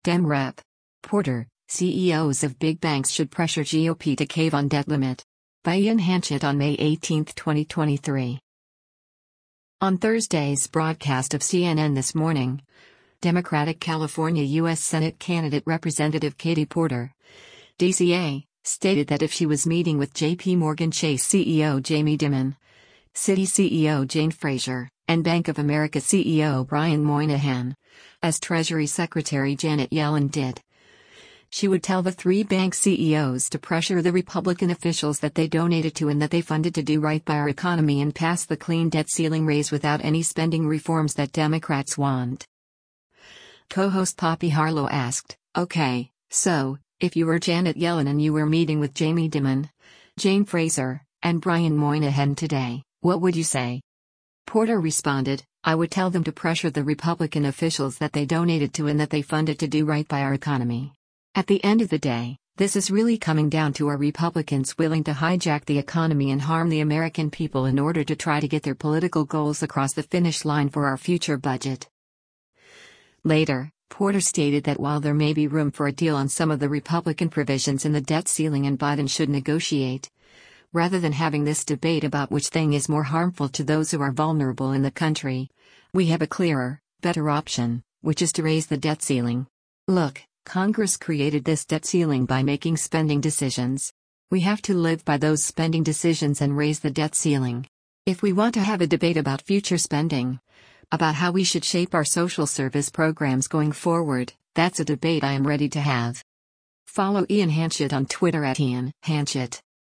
Dem Rep. Porter, CEOs of big banks should pressure GOP to cave on debt limit. By Ian Hanchett on May 18, 2023. On Thursday's broadcast of CNN This Morning, Democratic California U.S. Senate candidate Representative Katie Porter, DCA, stated that if she was meeting with J.P. Morgan Chase CEO Jamie Dimon, Citi CEO Jane Fraser, and Bank of America CEO Brian Moynihan, as Treasury Secretary Janet Yellen did, she would tell the three bank CEOs to pressure the Republican officials that they donated to and that they funded to do right by our economy and pass the clean debt ceiling raise without any spending reforms that Democrats want. Co-host Poppy Harlow asked, "Okay, so, if you were Janet Yellen and you were meeting with Jamie Dimon, Jane Fraser, and Brian Moynihan today, what would you say?" Porter responded, "I would tell them to pressure the Republican officials that they donated to and that they funded to do right by our economy. At the end of the day, this is really coming down to are Republicans willing to hijack the economy and harm the American people in order to try to get their political goals across the finish line for our future budget." Later, Porter stated that while there may be room for a deal on some of the Republican provisions in the debt ceiling and Biden should negotiate, rather than having this debate about which thing is more harmful to those who are vulnerable in the country, we have a clearer, better option, which is to raise the debt ceiling. Look, Congress created this debt ceiling by making spending decisions. We have to live by those spending decisions and raise the debt ceiling. If we want to have a debate about future spending, about how we should shape our social service programs going forward, that's a debate I am ready to have. Follow Ian Hanchett on Twitter @IanHanchett.